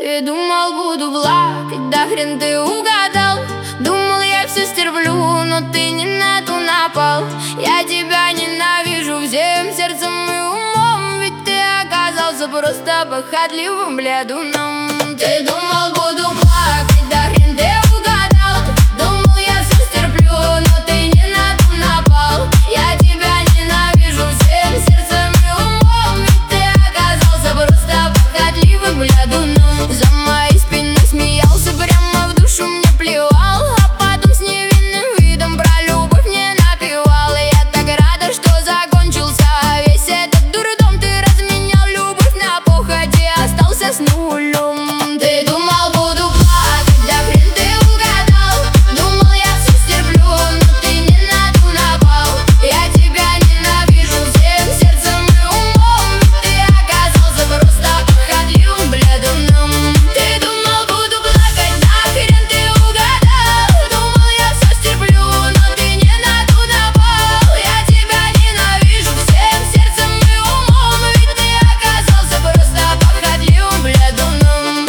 Ты думал, буду плакать, да хрен ты угадал. Думал, я все стерплю, но ты не на ту напал. Я тебя ненавижу всем сердцем и умом, ведь ты оказался просто похотливым блядуном. Ты думал, буду плакать, да хрен ты угадал. Думал, я все стерплю, но ты не на ту напал. Я тебя ненавижу всем сердцем и умом, ведь ты оказался просто похотливым блядуном. За моей спиной смеялся, прямо в душу мне плевал, а потом с невинным видом про любовь мне напевал. И я так рада, что закончился весь этот дурдом. Ты разменял любовь на похоть и остался с нулем. Ты думал, буду плакать, да хрен ты угадал. Думал, я все стерплю, но ты не на ту напал. Я тебя ненавижу всем сердцем и умом, ведь ты оказался просто похотливым блядуном. Ты думал, буду плакать, да хрен ты угадал. Думал, я все стерплю, но ты не на ту напал. Я тебя ненавижу всем сердцем и умом, ведь ты оказался просто похотливым блядуном.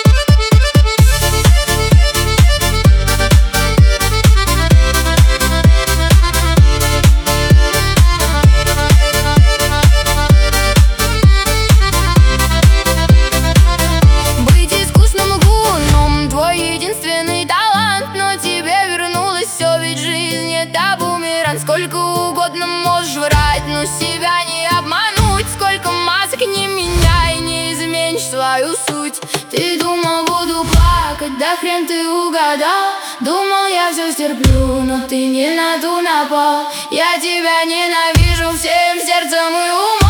Быть искусным лгуном — твой единственный талант, но тебе вернулось все, ведь жизнь — это бумеранг. Сколько угодно можешь врать, но себя не обмануть. Сколько масок не меняй, не изменишь свою суть. Ты думал, буду плакать, да хрен ты угадал. Думал, я все стерплю, но ты не на ту напал. Я тебя ненавижу всем сердцем и умом,